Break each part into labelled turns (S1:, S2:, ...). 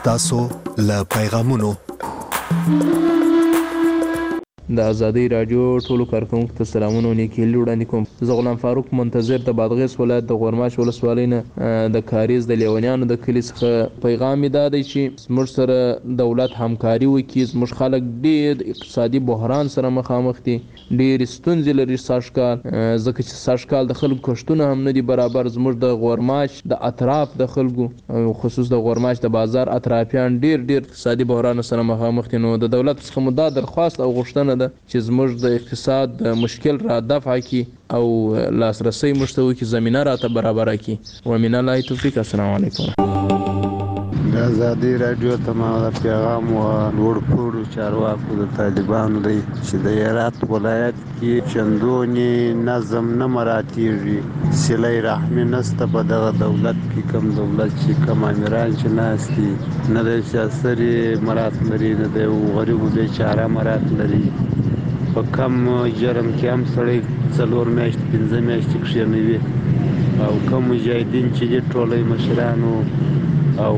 S1: ستاسو له پیغامونو.
S2: د ازادي رادیو ټولو کارکونکو ته سلامونه نیکی وړاندې کوم. زه غلام فاروق منتظر د بادغیس ولایت د غورماش ولسوالۍ نه د کاریز د لیونیانو د کلي څخه پیغام دا دی چې زموږ سره دولت همکاري وکړي. زموږ خلک ډېر اقتصادي بحران سره مخامخ دي، ډېر ستونزې لري سږکال، ځکه چې سږکال د خلکو کښتونه هم نه دي برابر. زموږ د غورماش د اطراف د خلکو خصوص د غورماش د بازار اطرافیان ډېر اقتصادي بحران سره مخامخ دي. نو د دولت څخه مو دا درخواست او غوښتنه ده چې زموږ د اقتصاد د مشکل را دفع کی او لاسرسي مشتوي کی زمينه راته برابر کی. ومن الله توفیق. السلام علیکم.
S3: د ازادي رادیو تمام پیغام او ورپور چارواکو د طالبانو دی چې د هرات ولایت کې چندونی نظم نه مراتیږي، صله رحم نسته په دغه دولت کې. کم دولت چې کم امیران چې ناشتي نه د سیاسري مرات لري، نه د غریبو بیچاره مرات لري. په کم جرم کې هم سړی 4 میاشتې 5 میاشتې کښېنوي، او کم مجاهدین چې دي ټولې مشرانو او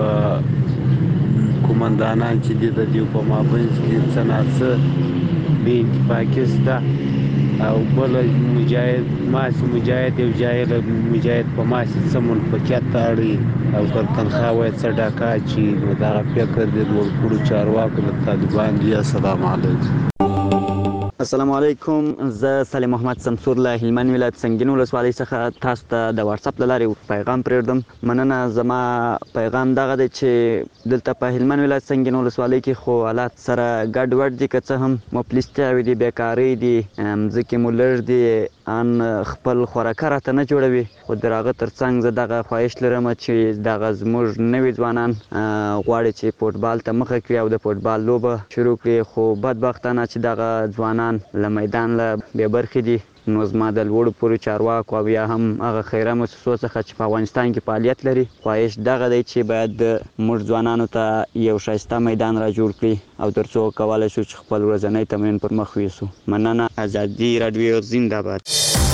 S3: کومندانان چې دي د دې په مابینځ کې څه نه څه بې اتفاقي شته، او بل مجاهد مجاهد یو جاهل مجاهد په ماسې څه منفقیت ته اړوي او که تنخوا وایي څه ډاکه اچي. نو دغه فکر د لوړپوړو چارواکو د طالبان دی. السلام علیکم.
S4: السلام علیکم. زه سلیم محمد سمسور له هلمند ولایت سنگین ولسوالۍ څخه تاسو ته د واتس اپ له لارې پیغام پرېږدم. مننه. زما پیغام دغه دی چې دلته په هلمند ولایت سنگین ولسوالۍ کې خو حالات سره ګډ وډ دي، که څه هم مفلسیتاوې دي، بیکارۍ دي، ځمکې مو لږ دي، ان خپل خوراکه راته نه جوړوي. خو د هغه ترڅنګ زه دغه خواهش لرم چې دغه زموږ نوي ځوانان غواړي چې فوټبال ته مخه کړي او د فوټبال لوبه شروع کړي، خو بدبختانه چې دغه ځوانان له میدان له بې برخې دي. نو زما د لوړو پورې چارواکو او یا هم هغه خیره مؤسسو څخه چې په افغانستان کې فعالیت لري خواهش دغه دی چې باید موږ ځوانانو ته یو ښایسته میدان را جوړ کړي او تر څو کولی شو چې خپل ورځنی تمرین پر مخ یوسو. مننه. ازادي راډیو زنده باد.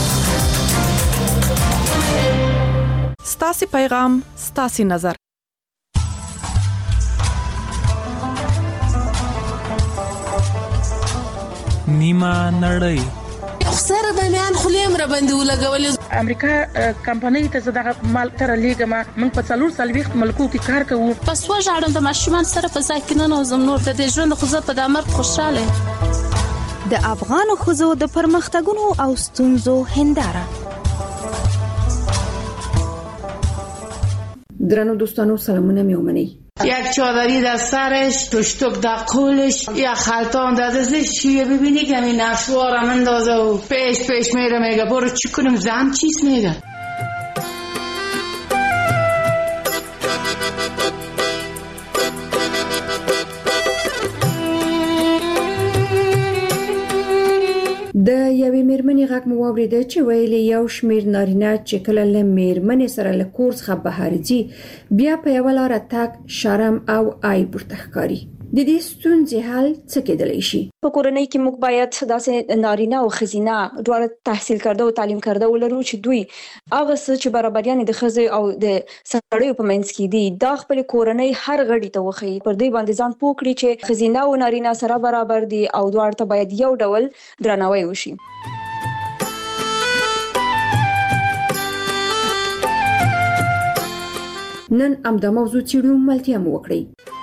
S5: ستاسې پیغام ستاسې نظر.
S6: نیمه نړۍ
S7: سره د میان خلیم را باندې ولګولې.
S8: امریکا کمپنۍ ته زداغه مال تر لیګما موږ په 4 ملکو کې کار کوو.
S7: پس وژاړم د ماشومان سره په ځای کې نه نوزم نور د ژوند خو زه په دامر خوشاله.
S5: د افغان خزو د پرمختګونو او ستونزو هنداره.
S9: درنو دوستانو سلامونه میومنی.
S10: یک چادری در سرش، تشتک در قولش، یک خلطان در دستش. چیه ببینی که این نشوارم اندازه و پیش میره میگه برو چی کنم زن چیز میگه.
S9: د یوې میرمنې غږ مو واورېده چې ویلي یو شمېر نارینه چې کله له میرمنې سره له کور څخه بهر ځي بیا په یوه لاره تګ شرم او عیب ورته ښکاري. د دې ستونزې حل څه کېدلی شي؟
S11: په کورنۍ کې موږ باید داسې نارینه او ښځینه دواړه تحصیل کرده او تعلیم کرده ولرو چې دوی هغه څه چې برابریانې د ښځې او د سړیو په منځ کې دي دا خپلې کورنۍ هر غړي ته وښیي، پر دوی باندې ځان پوه کړي چې ښځینه او نارینه سره برابر دي او دواړو ته باید یو ډول درناوی وشي.
S9: نن همدا موضوع څېړو، ملتیا مو وکړئ.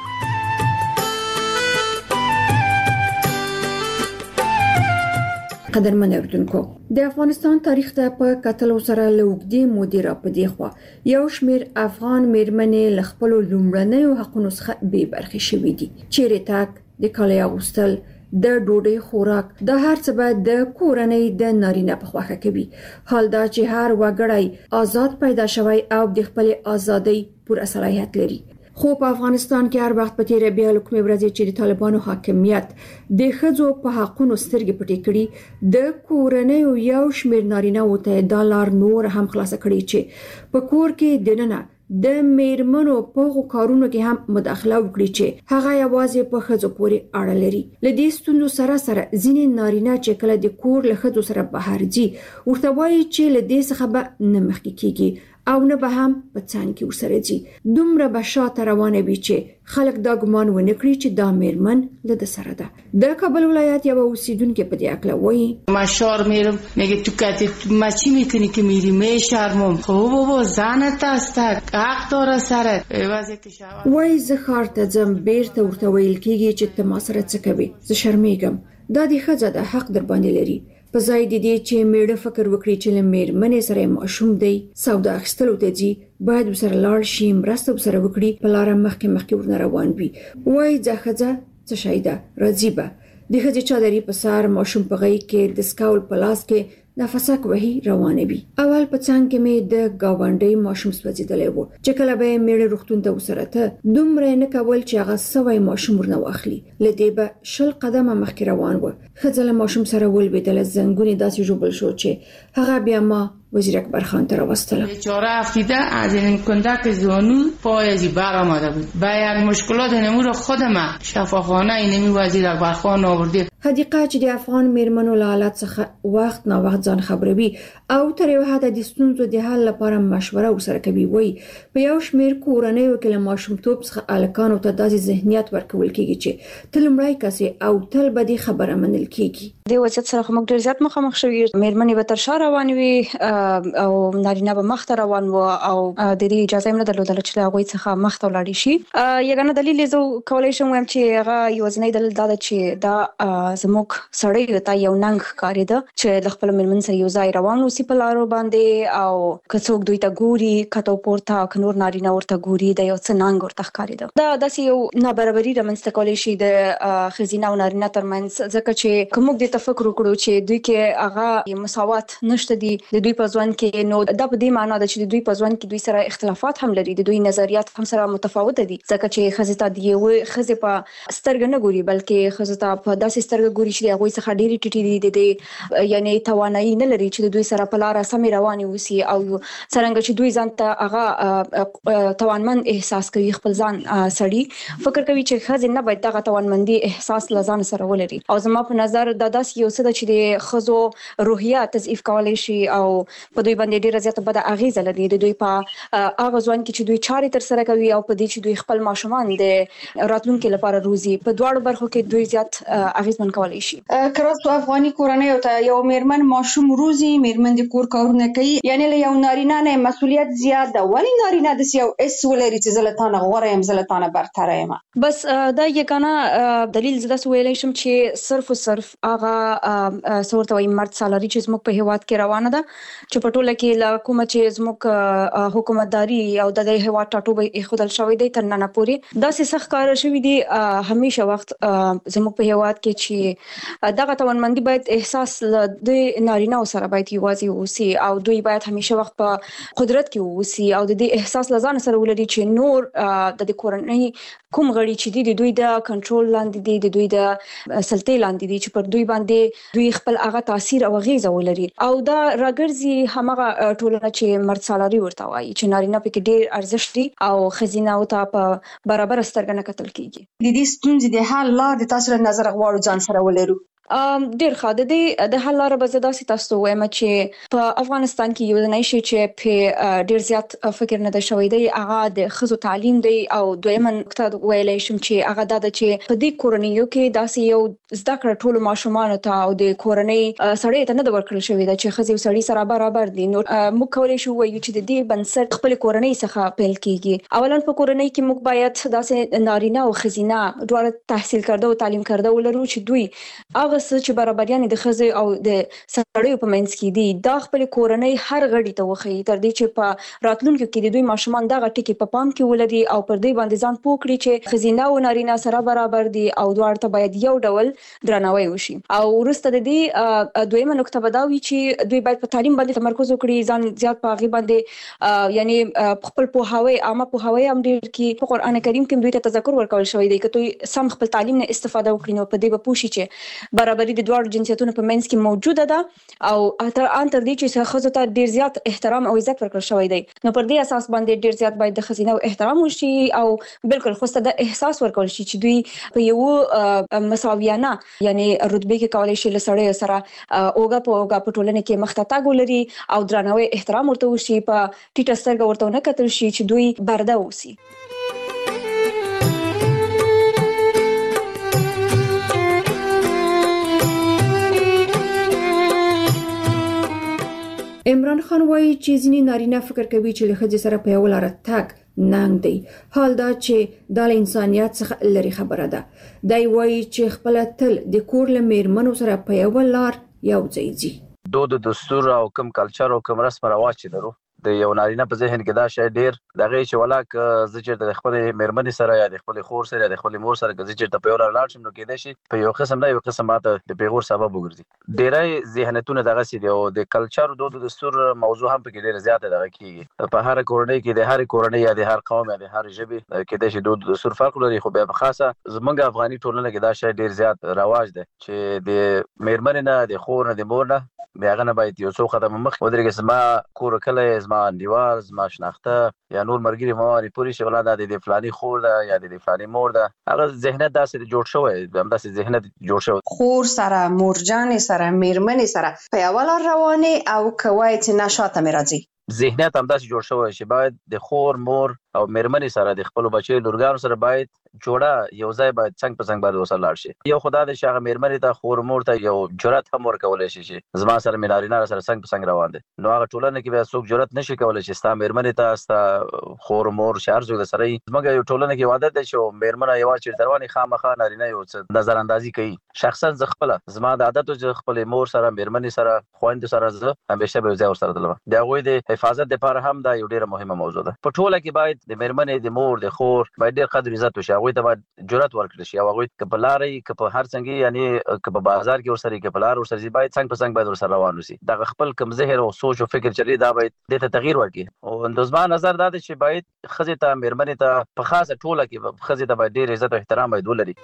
S9: قدرمن اوریدونکو، د افغانستان تاریخ ته په کتلو سره له اوږدې مودې راپدې خوا یو شمېر افغان میرمنې له خپلو لومړنیو حقونو څخه بې برخې شوي دي. چیرې تګ، د کالیو اغوستل، د ډوډۍ خوراک، دا هر څه به د کورنۍ د نارینه په خوښه کوي. حال دا چې هر وګړی آزاد پیدا شوی او د خپلې ازادۍ پوره صلاحیت لري. خو په افغانستان کې هر وخت په تیره بیا له کومې ورځې چې د طالبانو حاکمیت د ښځو په حقونو سترګې پټې کړي، د کورنۍ یو شمېر نارینه‌وو ته دا لار نور هم خلاصه کړي چې په کور کې دننه د میرمنو په هغو کارونو کې هم مداخله وکړي چې هغه یوازې په ښځو پورې اړه لري. له دې ستونزو سره ځینې نارینه چې کله د کور له ښځو سره بهر ځي ورته وایي چې له دې څخه به نه مخکې کیږي او نه به هم په څنګ کې ورسره ځي. دومره به شاته روانه وي چې خلک دا ګمان ونه کړي چې دا میرمن له سره ده. د کابل ولایت یو اوسیدونکو په دې اړه وایي:
S10: ما شور میرم میگه تو کاتی ما چی میکنی که میری میشرمم. خب بابا زنت است حق داره سرت. واسه که شوا
S9: وای زه ښار ته ځم بیرته ورته ویل کیږي چې ته ما سره څه کوي. زه شرمېږم. دا د ښځه د حق در باندې لري. په ځای د دې چې میړه فکر وکړي چې له میرمنې سره ماشوم دی سودا اخیستلو ته ځي باید ورسره لاړ شي مرسته ورسره وکړي په لاره مخکې ورنه روان وي. وای ځه ښځه څه شی ده راځي به د ښځې چادري په سر ماشوم په غېږ کې د سکاول په لاس کې نفسک وهي روانه وي. اول په څنګ کې مې د گاونډي ماشوم سوځیدلې وو چې کله به میړه روغتون ته وسره ته دومره نه کول چې هغه سوي ماشوم ورنه واخلي. لدې به 10 قدمه مخکې روان و. ښځه له ماشوم سره ولوېدله. زنګونې داسې جوړ شو چې هغه بیا ما وزیر اکبر خان ته راوستله.
S10: بیچاره افتیده از این کندک زانو پایزی بر آمده بود. با یک مشکلات نمور خودم شفاخانه اینمی وزیر اکبر خان آورده.
S9: حدیقه چې د افغان میرمنو له حالت څخه وخت نه وخت ځان خبروي او تر یو حد د ستونزو د حل لپاره مشوره ورسره کوي. وای په یو شمېر کورنیو کې له ماشومتوب څخه الکانو ته داسې ذهنیت ورکول کیږي چې تل لومړی کسي او تل به د خبره منل کیږي.
S11: د وضعیت سره موږ ډیر زیات مخامخ شوي. میرمنې به تر شا روان وي او نارینه به مخ ته روان و او د دې اجازه هم نه درلودله چې هغوی څخه مخ ته ولاړ شي. یګانه دلیل یې زه کولی شم وایم چې هغه یوازینی دلیل دا ده چې دا زموږ سړی ته یو ننګ ښکارېده چې د خپل میرمن سره یو ځای روان اوسي په لارو باندې او که څوک دوی ته ګوري کته پورته که نور نارینه ورته ګوري د یو څه ننګ ورته ښکارېده. دا داسې یو نابرابري رامنځته کولی شي د ښځینه او نارینه ترمنځ ځکه چې که موږ دې ته فکر وکړو چې دوی کې هغه مساوات نشته دي د دوی په ژوند کې نو دا په دې معنی ده چې د دوی په ژوند کې دوی سره اختلافات هم لري. د دوی نظریات هم سره متفاوت دي ځکه چې ښځې ته د یوې ښځې په سترګه نه ګوري بلکې ښځې ته په داسې سترګه ګوري چې د هغوی څخه ډېرې ټیټې دي. د یعنې توانایي نه لري چې د دوی سره په لاره سمې روانې اوسي او څرنګه چې دوی ځان ته هغه توانمند احساس کوي خپل ځان سړي فکر کوي چې ښځې نه باید دغه توانمندي احساس له ځان سره ولري. او زما په نظر دا داسې یو څه ده چې د ښځو روحیه تضعیف کولی شي او په دوی باندې ډېره زیاته بده اغیزه لري. د دوی په هغه ځوان کې چې دوی چارې ترسره کوي او په دې چې دوی خپل ماشومان د راتلونکي لپاره روزي په دواړو برخو کې دوی زیات اغیزمن کولی شي.
S12: کراستو افغاني کورنۍ ته یو میرمن ماشوم روزي میرمن د کور کارونه کوي یعنی له یو نارینه نه مسؤلیت زیات ده. ولی نارینه د یو اس ولري چې زلتانه غوړه يم زلتانه برتره یم.
S11: بس دا یګانه دلیل زده ویلای شم چې صرف او صرف هغه صورت وای مرد سالاري چې زموږ په هیواد کې روانه ده چې په ټوله کې له کومه چې زموږ حکومتداري او د هیواد ټاټوبه خودل شوی دی تر نن پورې داسې سخت کار شوی دی. همیشه وخت زموږ په هیواد کې چې دغه توانمندي باید احساس د نارینه سره باید یوازې اوسي او دوی باید همیشه وخت په قدرت کې اوسي او د دې احساس لزان سره ولري چې نور د کورنۍ کوم غړي چې د دوی د کنټرول لاندې دي د دوی د سلطې لاندې دي چې پر دوی باندې دوی خپل هغه تاثیر او غیزه ولري. او دا راګرځي همغه ټولنه چې مرد سالاري ورته وایي چې نارینه پکې ډېر ارزښت لري او ښځینه او ته په برابر سترګه نه کتل کیږي.
S12: د دې ستونزې د حل لار د تاسو نظر غواړو ځان سره ولرو.
S11: ډیر ښه د حل لاره به زه داسې تاسو وایم چې په افغانستان کې یو ځای شي چې په ډیر زیات فکر نه ده شوی دی هغه د ښځو تعلیم دی او دویمه نقطه ویلای شم چې هغه دا ده چې په دې کورنیو کې داسې یو زده کړه ټولو ماشومانو ته او د کورنۍ سړی ته نه ده ورکړل شوې ده چې ښځې او سړي سره برابر دي. نو موږ کولی شو وایو چې د دې بنسټ خپل کورنۍ څخه پیل کیږي. اولا په کورنۍ کې موږ باید داسې نارینه او ښځینه دواړه تحصیل کرده او تعلیم کرده ولرو چې دوی هغه چې برابریان د ښځې او د سړیو په منځ کې دي دا خپل کورنۍ هر غړي ته وښيي تر دې چې په راتلونکي کې د دوی ماشومان دغه ټکي په پام کې ولري او پر دې باندې ځان پوه کړي چې ښځینه او نارینه سره برابر دي او دواړه ته باید یو ډول درناوی وشي. او وروسته د دې دویمه نقطه به دا وي چې دوی باید په تعلیم باندې تمرکز وکړي ځان زیات په هغې باندې یعنی خپل پوهاوی عامه پوهاوی هم ډېر کړي. په قرآن کریم کې دوی ته تذکر ورکول شوی دی که دوی سم خپل تعلیم نه استفاده وکړي نو په دې به پوه شي چې برابري د دواړو جنسیتونو په منځ کې موجوده ده او تر دې چې ښځو ته ډیر زیات احترام او عزت ورکړل شوی دی. نو پر دې اساس باندې ډیر زیات باید د ښځینه احترام وشي او بالکل خو ست د احساس ورکول شي چې دوی په یو مساویانه یعنی رتبه کې کولای شي له سړیو سره اوګه په ټولنه کې مخ ته تګ ولري او درناوی احترام ورته وشي، په ټیټه سترګه ورته نه کتل شي چې دوی برده اوسي.
S9: عمران خان وایي چې ځینې نارینه فکر کوي چې له ښځې سره په یوه لاره تګ ننګ دی، حال دا چې دا له انسانیت څخه لرې خبره ده. دی وایي چې خپله تل د کور له میرمنو سره په یوه لار یو ځای ځي.
S13: دود دستور او کوم کلچر او کوم رسم رواج چې لرو د یو نارینه په ذهن کې دا شی ډیر دغه چې ولاک زه چې د خپل میرمنې سره یا د خپل خور سره یا د خپل مور سره چې ته په یو لاړ شم نو کېدای شي په یو قسم نه یو قسم ماته د پیغور سبب وګرځي. ډیرای ذهنیتونه دغه سي دی او د کلچر او د دستور موضوع هم په کې ډیر زیاته دغه کیږي. په هر کورنۍ کې د هر کورنۍ یا د هر قوم یا د هر ژبې کېدای شي د دستور فرق لري، خو به خاصه زمونږ افغاني ټولنه کې دا شی ډیر زیات رواج دی چې د میرمنې نه د خور نه د مور نه بیاغه نه باید یو څو قدم مخ ودرېږي. زما کور کله زما دیوار زما شناخته یا نور مرګري مو پوری شغله د فلاني خور ده یا د فلاني مور ده، هغه ذهنیت داسې جوړ شوی، همداسې ذهنیت جوړ شوی.
S12: خور سره مورجان سره میرمنې سره په یو لار روانې او کوي چې نشاته مې راځي.
S13: ذهنیت همداسې جوړ شوی چې باید د خور مور او میرمنې سره د خپل بچي لورګانو سره باید جوړه یو ځای باید څنګه په څنګه باید وسره لاړ شي. یو خدای د شاغه میرمنې ته خور مور ته یو جرأت هم ورکولای شي چې زما سره مینارینه سره څنګه په څنګه روان دي. نو هغه ټولنه کې به څوک جرأت نشي کولای چې ستا میرمنې ته ستا خور مور شهر زوی سره زموږ یو ټولنه کې عادت ده چې میرمنه یو چې رواني خامخا نارینه یو څه نظر اندازي کوي. شخصا ز خپل زما د عادت او خپل مور سره میرمنې سره خويند سره زه همیشه به ځای سره دلم. دا غوي د حفاظت لپاره هم دا یو ډیره مهمه موضوع ده. په ټوله کې باید د میرمنې د مور د خور باید ډیر قدر عزت وشي، هغه ته باید جرأت ورکړي شي، هغه په لارې که په هر څنګه یعنی که په بازار کې ورسره کې په لار ورسره باید څنګه په څنګه باید ورسره روان وسی. دا خپل کم ذهن او سوچ او فکر چلی دا باید د ته تغییر ورکړي. او اندوزما نظر دا چې باید خزه ته میرمنې ته په خاصه ټوله کې خزه ته باید ډیر عزت او احترام باید ولري.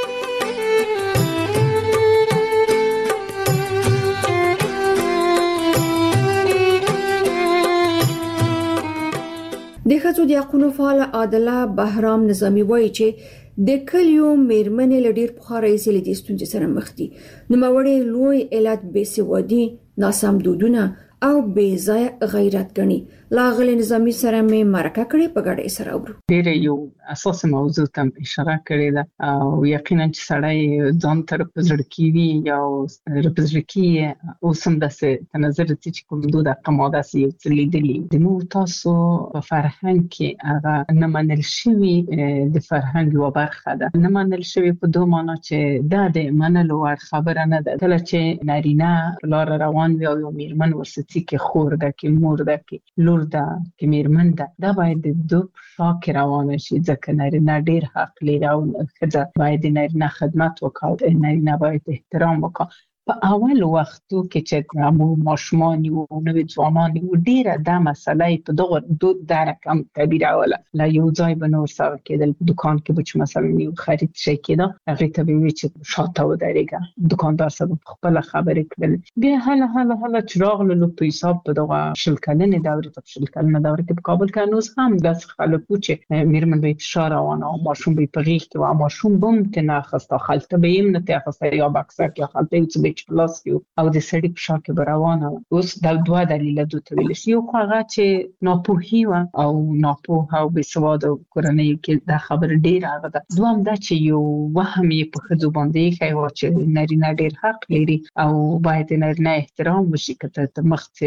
S9: د ښځو د حقوقو فعال عادله بهرام نظامی وایي چې د کلیو میرمنې له ډیر پخوا راهیسې له دې ستونزې سره مخ دي. نوموړې لوی علت بېسوادي، ناسم دودونه او بې ځایه غیرت ګڼي. لاغلي نظامی سره مې مرکه کړې، په ګډه یې سره اورو.
S14: ډېر یو اساسي موضوع ته اشاره کړې ده او یقینا چې سړی ځان ته رپزړکی وي یا رپزړکی اوس هم داسې په نظر چې کوم دود قما داسې یو څه لیدلي د مو تاسو په فرهنګ کې هغه نه منل شوي د فرهنګ یوه برخه ده. نه منل شوي په دوه معنا چې دا د منلو وړ خبره نه ده. کله چې نارینه لار روان وي او یو میرمن ورسره کې خور ده کې مور ده کې لور ده کې میرمن ده، دا باید د دو شا کې روانه شي، ځکه نارینه ډیر حق لري او ښځه باید د نارینه خدمت وکړي، نارینه باید احترام وکړي. په اول وختو کې چې مو ماشومان یو نوې ځوانان یو ډیره دا مسله په دغه دود دا رقم تعبیر اوله لا یو ځای به نور سره کېدل. په دکان کې به چې مثلا یو خرید شي کېده هغه ته به وی چې شاته ودرېږه، دکاندار سره خپل خبرې کړل. بیا هله چراغ له په حساب په دغه شلکلنې دورې ته شلکلنې دورې کې په کابل کې نوز هم داس خلک چې میرمن به اشاره وانه او ماشوم به پغیخ کې او ماشوم بم ته نه خسته خلته به یې نه ته خسته یا بکسه کې خلته چې پلاس کې او د سړي په شا کې روانه. اوس د دوه دلیله دوته ویل شي، یو هغه چې ناپوهي او ناپوه او بې سواده کورنۍ کې دا خبر ډیر هغه ده. دوم دا چې یو وهم یې په ښځو باندې ښیي چې نارینه ډیر حق لري او باید نارینه احترام وشي، که ته مخته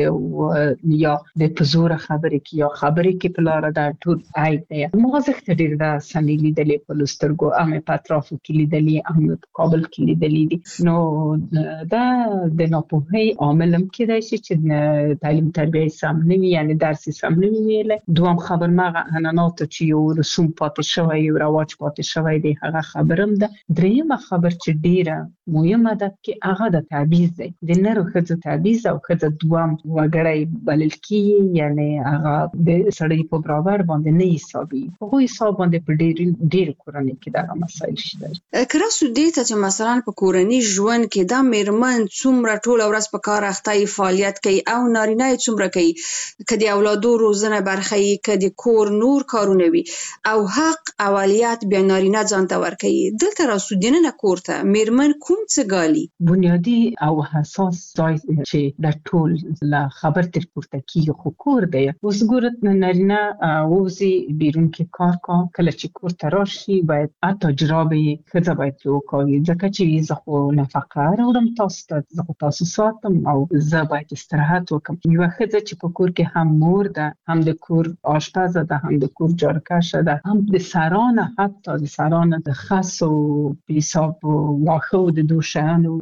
S14: یا د پزوره خبرې کې یا خبرې کې په لاره دا ټول عیب دی. موازخت ډیر دا سنې لیدلې په لسترګو هم په اطرافو کې لیدلې هم په کابل کې لیدلې دي. نو دا د ناپوهۍ عامل هم کېدای شي چې تعلیم تربیه سم نه وي، یعنی درس سم نه وي. دوم خبر مغه انانات چې یو رسوم پاتې شوی یو رواج پاتې شوی دی هغه خبرم ده. درېمه خبر چې ډیره مهمه ده کې هغه د تعویض دی، د نرو ښځو تعویض او ښځه دوم وګړی بلل کېږي، یعنی هغه د سړي په برابر باندې نه حسابي. هغه حساب باندې په ډېر کورنۍ کې دغه مسایل شته.
S12: کراسو دې ته چې مثلا په کورنۍ ژوند کې دا میرمن څومره ټول ورځ په کار اخته فعالیت کوي او نارینه څومره کوي کدي اولادو روزنه برخی کدي کور نور کارونه وي او حق اولیت بیا نارینه ځان ته ورکوي دلته راسو دینه کورته میرمن کوم څه ګالي
S14: بنیادی او حساس ځای چې د ټول لا خبر تر پورته کیږي خو کور دی اوس ګورت نارینه ووزي بیرون کې کار کله چې کور ته راشي باید تجربه ښځه باید وکړي ځکه چې زه خو نفقه راوړم تاسو ته زه خو تاسو ساتم او زه باید استراحت وکړم یوه ښځه چې په کور کې هم مور ده هم د کور آشپزه ده هم د کور جارکشه ده هم د سرانه حتی د سرانه د خس او پیساب او واښه او د دوشیانو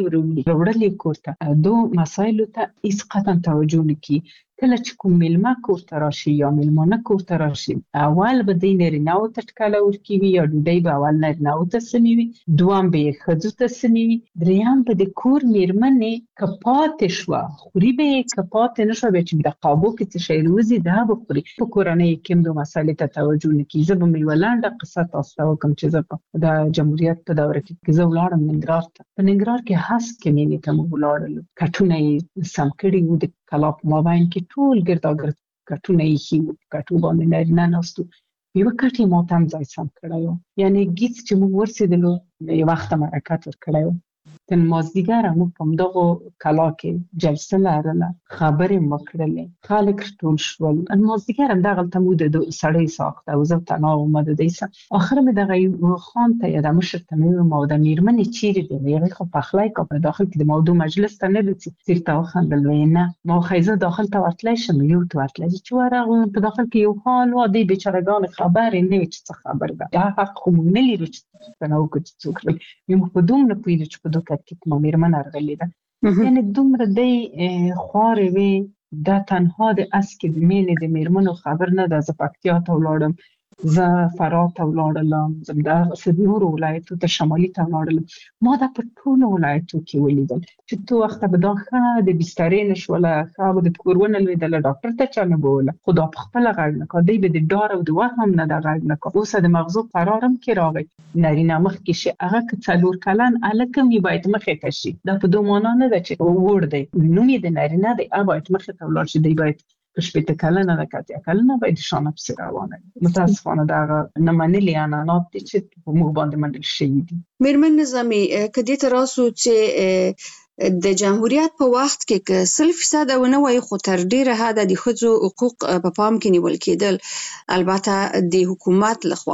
S14: وړلې کور ته دو مسایلو ته هیڅ قطعا توجه نه کوي کله چې کوم میلمه کور ته راشي یا میلمانه کور ته راشي اول به د نارینه‌و ته ټکله ورکوي یا ډوډۍ به اول نارینه‌و ته سموي وي دویم به یې ښځو ته سموي وي دریم به د کور میرمنې که پاتې شوه خوري به یې که پاتې نه شوه بیا چې د قابو کې څه شی روزي دا به خوري په کورنۍ کې هم دو مسایلې ته توجه نه کوي زه به مې یوه لنډه قصه تاسو ته وکړم چې زه په د جمهوریت په دوره کې زه ولاړم ننګرهار ته په ننګرهار کې هسک مینې ته موږ ولاړلو کټونه یې سم کړي وو د کلا په مابین کې ټول ګرداګرد کټونه یې ایښي وو کټو باندې نارینه ناست وو یوه کټ یې ما ته هم ځای سم کړی و یعنې ګیڅ چې موږ ورسېدلو یو وخته مې حرکت ورکړی و تن مازدیګره موږ په همدغو کلا کې جلسه لرله خبرې مو کړلې خلک ټول شول مازدیګر همدغلته موږ د سړی ساخته او زه تنها وم د دې سره اخر مې دغه یو خان ته یا د مشر ته مې وویل ما د میرمنې چیرې دی هغې خو پخلی کا په داخل کې د موضوع مجلس ته نه لڅي سیر ته وخندل ویې نه ما وښایي زه داخل ته ورتلی شم یو ته ورتلی چې ورغلم په داخل کې یو خان و دې بیچارهګانې خبرې نه وي چې څه خبر ده دا حق خو موږ نه لرو چې پوښتنه وکړو چې څوک راغلی موږ په دومره پوهېدو چې په دو کټ کې کومه میرمن راغلې ده یعنې دومره دی خوارې وې دا تنها د اسکې د مینې د میرمنو خبر نه ده زه پکتیا ته ولاړم زه فراه ته ولاړلم زه همدغسې نورو ولایتو ته شمالي ته ولاړلم ما دا په ټولو ولایتو کې ولیدل چې تو وخته به دا ښه د بسترې نه شوله ښه به د کور ونه لوېدله ډاکټر ته چا نه بوله خو دا پخپله غږ نه کړه دی به د ډار او د وهم نه دا غږ نه کړه اوس د مغزو قرار هم کې راغی نارینه مخکې شي هغه که 4 کلن هلک هم یې باید مخې ته شي دا په دو معنا نه ده چې وړ دی نوم یې د نارینه دی هغه باید مخې ته ولاړ شي دی باید په 80 کلنه ده که 80 کلنه باید شانه پسې روانه وي متاسفانه د هغه نه منلي عنعنات دي چې په موږ باندې منل شوي دي
S12: میرمن نظامي که دې ته راسو چې د جمهوریت په وخت کې که 100% ونه وایي خو تر ډیره حده د ښځو حقوق په پام کې نیول کېدل البته د حکومت لخوا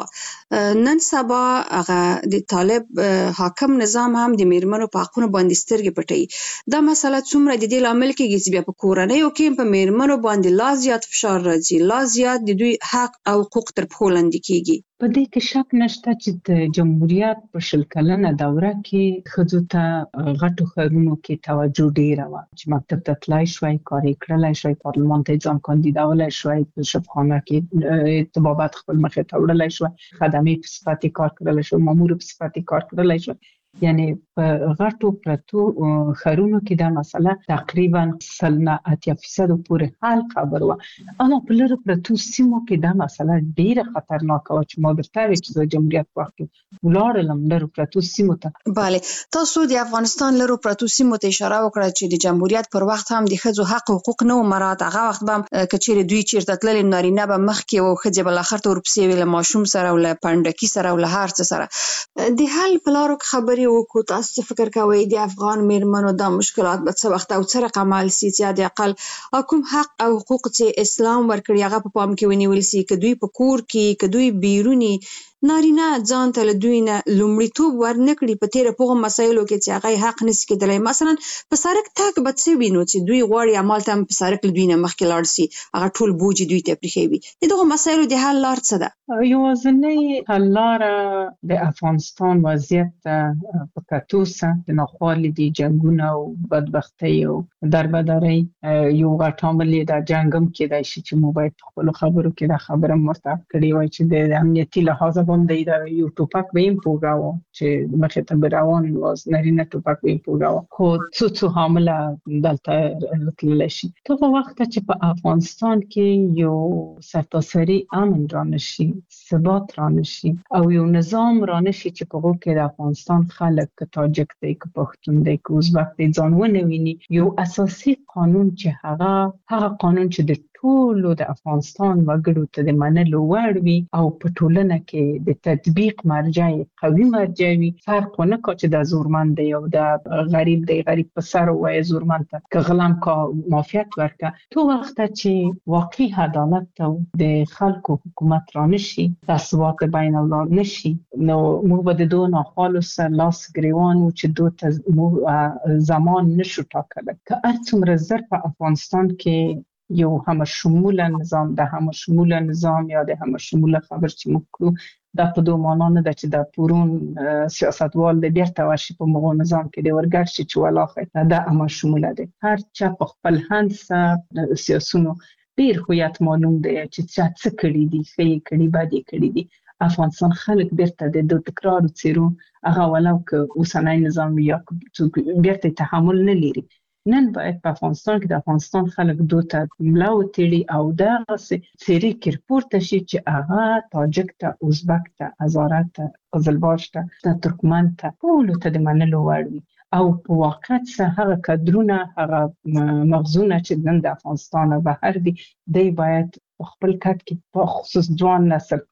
S12: نن سبا هغه د طالب حاکم نظام هم د میرمنو په حقونو باندې سترګې پټوي دا مسله څومره د دې لامل کېږي چې بیا په کورنیو کې په میرمنو باندې لا زیات فشار راځي لا زیات د دوی حق او حقوق تر پښو لاندې کېږي
S14: په دې کې شک نشته چې د جمهوریت په 100 کلنه دوره کې ښځو ته غټو ښارونو کې توجه ډیره وه چې مکتب ته تلای شوی کار یې کړلی شوی پارلمان ته ځان کاندیدولی شوی په شفخانه کې طبابت خپل مخې ته وړلی شوی خدمې په صفت یې کار کړلی شوی مامور په صفت یې کار کړلی شوی یعنی په غټو پرتو ښارونو کې دا مسله تقریبا 80% پورې حل خبر وه اما په لرو پرتو سیمو کې دا مسله ډیره خطرناکه وه چې ما درته ویل چې د جمهوریت په وخت کې ولاړلم لرو پرتو سیمو ته
S12: بله تاسو د افغانستان لرو پرتو سیمو ته اشاره وکړه چې د جمهوریت پر وخت هم د ښځو حق او حقوق نه و مراعات هغه وخت به هم که چیرې دوی چیرته تللې نارینه به مخکې و او ښځې به لاخر ته ورپسې وې له ماشوم سره او له پنډکي سره او له هر څه سره د حل په لارو کې خبرې وکړو تاسو څه فکر کوئ د افغان میرمنو دا مشکلات به څه وخت او څه رقم حل سي چې د اقل کوم حق او حقوق چې اسلام ورکړي هغه په پام کې ونیول سي که دوی په کور کې که دوی بیرونی نارینه ځان ته له دوی نه لومړیتوب ورنکړي په تېره په هغو مسایلو کې چې هغه یې حق نشي کېدلی مثلا په سړک تګ به څه وي نو چې دوی غواړي همالته هم په سړک له دوی نه مخکې لاړ سي هغه ټول بوج دوی ته پرېښوي د دغو مسایلو د حل لار څه ده
S14: یوازینۍ حل لاره د افغانستان وضعیت په کتو سره د ناخوالې د جنګونه او بدبختۍ او دربدرۍ یو غټ عامل یې دا جنګ هم کېدای شي چې موږ باید په خپلو خبرو کې دا خبره مرتب کړې وای چې د امنیتي لحاظه روان دی دا یو ټوپک به یې پوګاو چې مخې ته به روان واز نارینه ټوپک به یې پوګاو خو څو حامله دلته تللی شي. هغه وخت چې په افغانستان کې یو سرتاسري امن رانشي، ثبات رانشي او یو نظام رانشي چې په هغه کې د افغانستان خلک که تاجک دی که پښتون دی که ازبک دی ځان ونه ویني، یو اساسي قانون چې هغه قانون چې د ټولو د افغانستان وګړو ته د منلو وړ وي او په ټولنه کې د تطبیق مرجع قوي مرجع وي، فرق ونه کوي چې د زورمن دی او د غریب دی، غریب په سر وای زورمن ته که غلام کا معافیت ورکه. تو وخت چې واقعي عدالت او د خلکو حکومت رانشي، ثبات بین اولاد نشي، نو موږ به د دوه ناخوالو سر لاس ګریوان و چې دوه زمان نشو ټاکلی. که هر څومره زر په افغانستان کې یو همشموله نظام، د همشموله نظام یا د همشموله خبر چې موږ کړو دا په دوه معنا نه ده چې د پورون سیاستوال د بیرته ورشي په مغول نظام کې د ورګړ شي چې ولاخه دا همشموله ده. هر چا په خپل هند سیاسونو ډیر هویت معلوم دی چې څه کړي دي، ښه کړي بد کړي دي. افغانستان خلک بیرته د تکرار څیرو هغه ولو که اوسنۍ نظام یا بیرته تحمل نه لري. نن باید په افغانستان کې د افغانستان خلک دوته ملا وتړي او دغه څیرې کې پورته شي چې هغه تاجک ته، ازبک ته، هزاره ته، قزلباش ته، ترکمن ته ټولو ته د منلو وړ وي او په واقعیت سره هغه کادرونه، هغه مغزونه چې نن د افغانستان بهر دي، دی باید خپل کټ کې په خصوص ځوان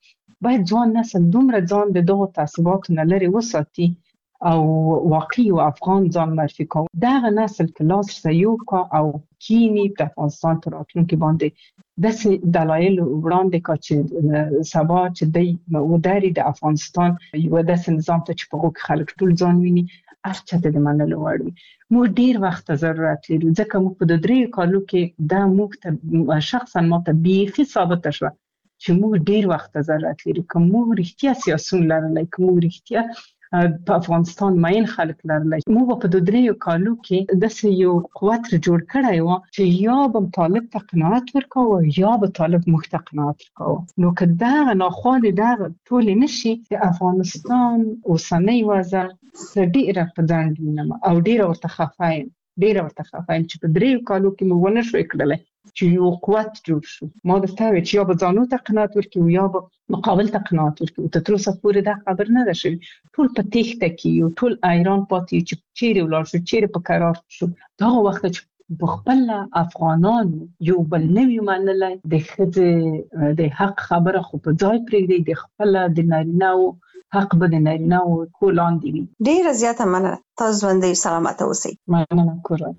S14: نسل دومره ځان د دغو تعصباتو نه لرې وساتي او واقعي او افغان ځان معرفي کوي. دغه نسل که لاس سیو کا او کینی په افغانستان تر راتلونکي باندې داسې دلایل وړاندې کا چې سبا چې دی وداري د افغانستان یو داسې نظام ته چې په هغه خلک ټول ځان ویني هر چاته د منلو وړ وي. موږ ډیر وخت ضرورت لرو ځکه موږ په 3 کالو کې دا موږ ته شخصا ماته بیخي ثابته شوه چې موږ ډیر وخت ضرورت لرو که موږ رښتیا سیاسون لرلی، که موږ رښتیا په افغانستان ماین خلک لرلی، موږ په 3 کالو کې داسې یو قوت جوړ کړی و چې یا به طالب ته قناعت ورکاوه یا به طالب موږ ته قناعت ورکاوه. نو که دغه ناخوالې دغه ټولې نشي، د افغانستان اوسنۍ وضع ډېره په ځنډ وینم او ډېره ورته خفه یم چې په 3 کالو کې موږ ونه شوی کړلی چې یو قوت جوړ شو. ما درته ویل چې یا به ځانو ته قناعت ورکړو یا به مقابل ته قناعت ورکړو. تر اوسه پورې دا خبر نه ده شوې. ټول په تېښته کې یو، ټول ایران پاتې چې چیرې ولاړ شو، چیرې په قرار شو. دغه وخت چې په خپل افغانانو یو بل نوی منلی، د ښځې د حق خبره خو په ځای پرېږدي، د خپل د نارینه‌و حق به د نارینه‌و کور لاندې وي.
S12: ډېره زیاته مننه. تاسو ژوندی سلامته اوسئ.
S14: مننه کورا.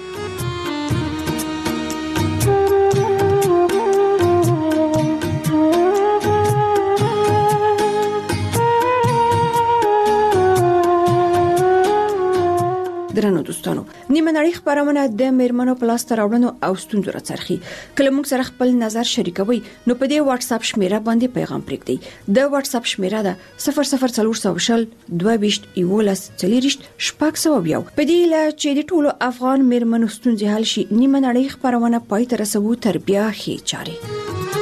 S9: درنو دوستانو، نیمه نړۍ خبرونه د میرمنو په لاس راوړنو او ستونزو راڅرخي. کله موږ سره خپل نظر شریکوي نو په دې واتس اپ شمیره باندې پیغام پرېږدئ. د واتس اپ شمیره ده 00400 22 11 40 شپږ. په دې لا چې د ټولو افغان میرمنو ستونزې حل شي، نیمه نړۍ خبرونه پای ته رسوو تر بیا ښې چارې.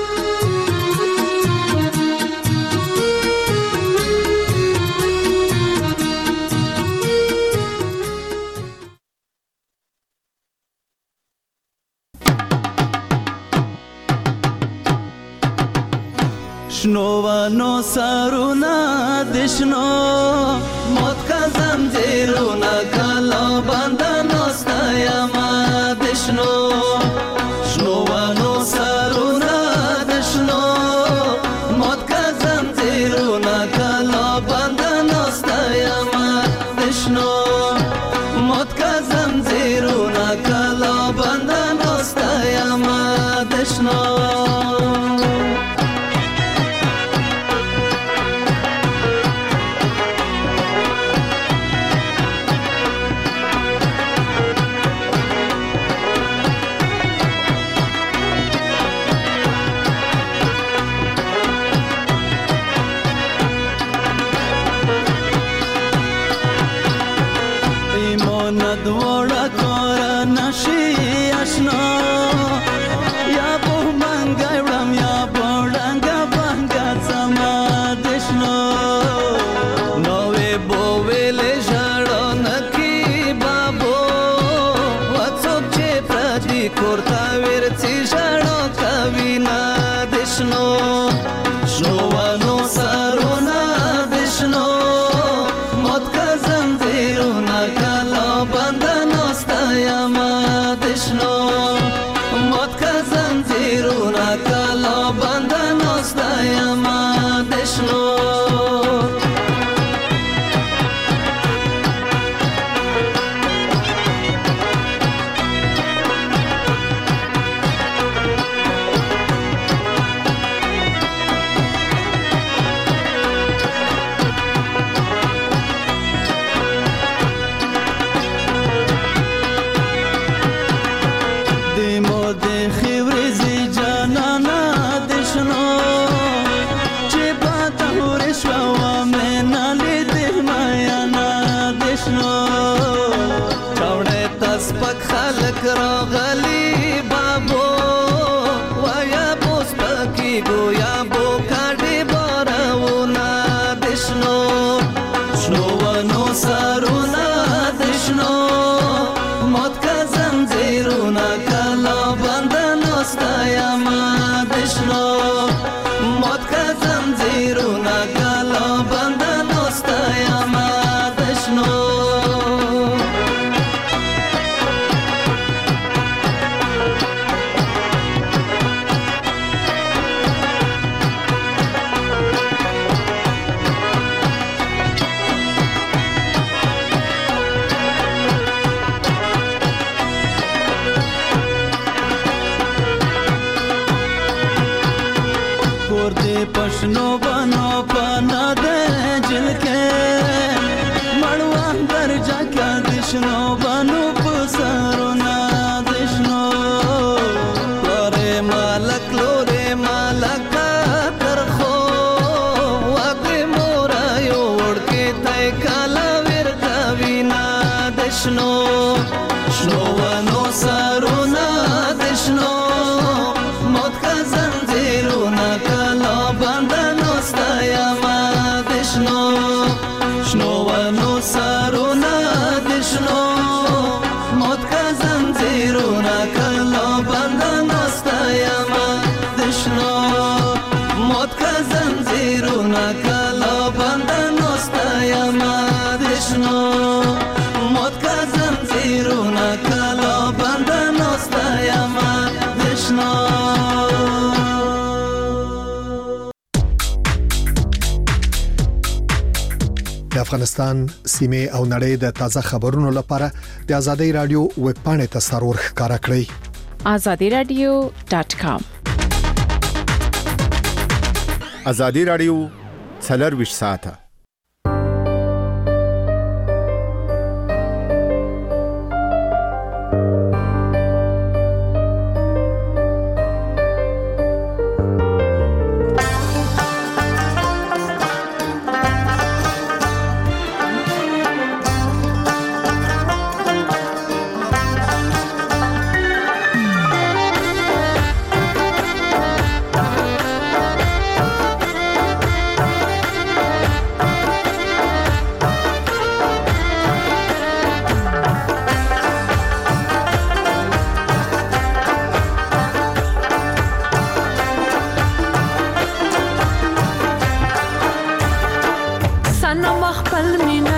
S15: شنوانو سارونا دشنو موت کا زنجیرونا کلا بندنو ستایما دشنو شنوانو سارونا دشنو موت کا زنجیرونا کلا بندنو ستایما دشنو موت کا زنجیرونا کلا بندنو ستایما دشنو دې پښنو بنو پنا دې جلکه مړوان درجا کې دشنو بنو پسرونه دشنو لورې مالک لورې مالک ترخو واګ مورا یو ورکه تای کالا ورکا وینا دشنو شنو ونو سرونه دشنو موت کا زنجیرونه کلا بندنو ستایما دشنو شنو ونو سرونه دشنو موت کا زنجیرونه کلا بندنو ستایما دشنو موت کا زنجیرونه کلا بندنو ستایما دشنو موت کا زنجیرونه کلا بندنو ستایما دشنو.
S1: د افغانستان سیمه او نړۍ د تازه خبرونو لپاره د ازادي رادیو ویب پاڼې ته سرور ښکارا کړئ
S16: azadiradio.com.
S17: ازادي رادیو 24 ساعته
S18: سنم خپل مين